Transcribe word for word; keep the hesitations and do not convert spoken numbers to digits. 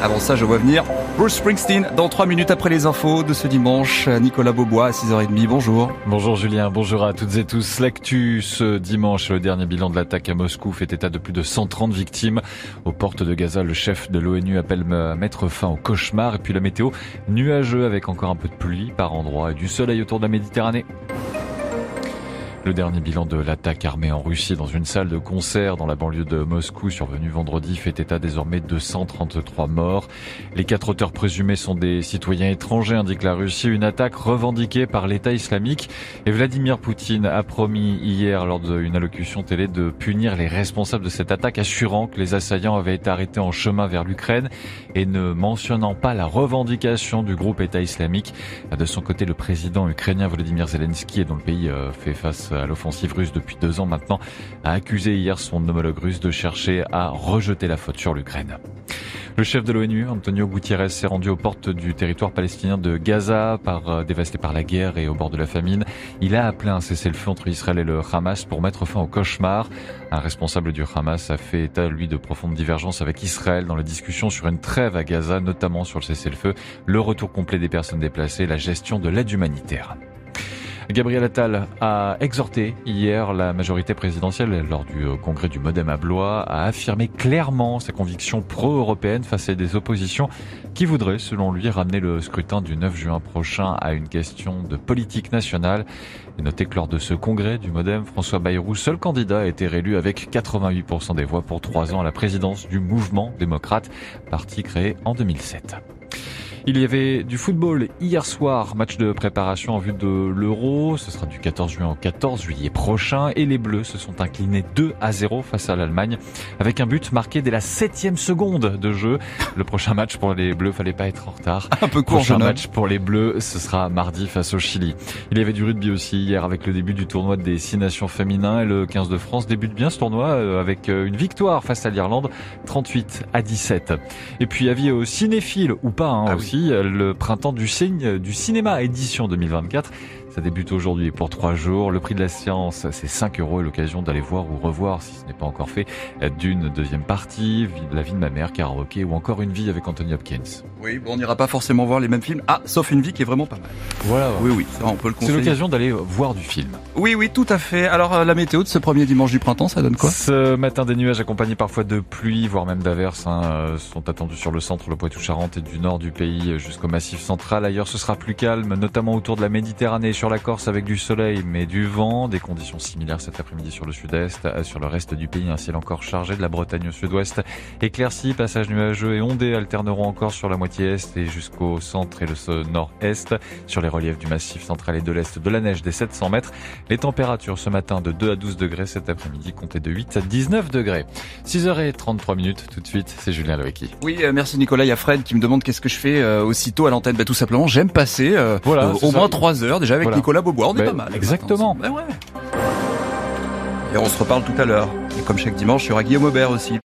Avant ça, je vois venir Bruce Springsteen dans trois minutes après les infos de ce dimanche. Nicolas Beaubois à six heures trente. Bonjour. Bonjour Julien, bonjour à toutes et tous. L'actu ce dimanche, le dernier bilan de l'attaque à Moscou fait état de plus de cent trente victimes. Aux portes de Gaza, le chef de l'ONU appelle à mettre fin au cauchemar. Et puis la météo nuageux avec encore un peu de pluie par endroits et du soleil autour de la Méditerranée. Le dernier bilan de l'attaque armée en Russie dans une salle de concert dans la banlieue de Moscou survenue vendredi fait état désormais de cent trente-trois morts. Les quatre auteurs présumés sont des citoyens étrangers, indique la Russie, une attaque revendiquée par l'État islamique. Et Vladimir Poutine a promis hier lors d'une allocution télé de punir les responsables de cette attaque, assurant que les assaillants avaient été arrêtés en chemin vers l'Ukraine et ne mentionnant pas la revendication du groupe État islamique. De son côté, le président ukrainien Volodymyr Zelensky, dont le pays fait face à l'offensive russe depuis deux ans maintenant, a accusé hier son homologue russe de chercher à rejeter la faute sur l'Ukraine. Le chef de l'ONU, Antonio Guterres, s'est rendu aux portes du territoire palestinien de Gaza, par, dévasté par la guerre et au bord de la famine. Il a appelé un cessez-le-feu entre Israël et le Hamas pour mettre fin au cauchemar. Un responsable du Hamas a fait état, lui, de profondes divergences avec Israël dans la discussion sur une trêve à Gaza, notamment sur le cessez-le-feu, le retour complet des personnes déplacées et la gestion de l'aide humanitaire. Gabriel Attal a exhorté hier la majorité présidentielle lors du congrès du Modem à Blois à affirmer clairement sa conviction pro-européenne face à des oppositions qui voudraient, selon lui, ramener le scrutin du neuf juin prochain à une question de politique nationale. Et notez que lors de ce congrès du Modem, François Bayrou, seul candidat, a été réélu avec quatre-vingt-huit pour cent des voix pour trois ans à la présidence du Mouvement démocrate, parti créé en deux mille sept. Il y avait du football hier soir, match de préparation en vue de l'Euro. Ce sera du quatorze juin au quatorze juillet prochain. Et les Bleus se sont inclinés deux à zéro face à l'Allemagne, avec un but marqué dès la septième seconde de jeu. Le prochain match pour les Bleus, fallait pas être en retard. Un peu court, Le prochain match pour les Bleus, ce sera mardi face au Chili. Il y avait du rugby aussi hier avec le début du tournoi des six nations féminins. Et le quinze de France débute bien ce tournoi avec une victoire face à l'Irlande, trente-huit à dix-sept. Et puis avis aux cinéphiles, ou pas hein, ah aussi. Oui. Le printemps du, cin- du cinéma édition deux mille vingt-quatre. Ça débute aujourd'hui pour trois jours. Le prix de la séance, c'est cinq euros et l'occasion d'aller voir ou revoir, si ce n'est pas encore fait, Dune deuxième partie, La vie de ma mère, Karaoké ou encore Une vie avec Anthony Hopkins. Oui, bon, on n'ira pas forcément voir les mêmes films. Ah, sauf Une vie qui est vraiment pas mal. Voilà. Ouais. Oui, oui, ça on peut le conseiller. C'est l'occasion d'aller voir du film. Oui, oui, tout à fait. Alors la météo de ce premier dimanche du printemps, ça donne quoi? Ce matin, des nuages accompagnés parfois de pluie, voire même d'averses, hein, sont attendus sur le centre, le Poitou-Charentes et du nord du pays jusqu'au Massif central. Ailleurs, ce sera plus calme, notamment autour de la Méditerranée et sur la Corse avec du soleil mais du vent. Des conditions similaires cet après-midi sur le sud-est. Sur le reste du pays, un ciel encore chargé de la Bretagne au sud-ouest. Éclaircies, passages nuageux et ondées alterneront encore sur la moitié est et jusqu'au centre et le nord-est. Sur les reliefs du Massif central et de l'est, de la neige des sept cents mètres. Les températures ce matin de deux à douze degrés, cet après-midi comptez de huit à dix-neuf degrés. six heures trente-trois minutes, tout de suite, c'est Julien Loeki. Oui, euh, merci Nicolas. Il y a Fred qui me demande qu'est-ce que je fais euh, aussitôt à l'antenne. Bah, tout simplement, j'aime passer euh, voilà, euh, au moins trois heures déjà avec voilà. Nicolas Beaubois. On est bah, pas mal. Exactement. Bah, ouais. Et on se reparle tout à l'heure. Et comme chaque dimanche, il y aura Guillaume Aubert aussi.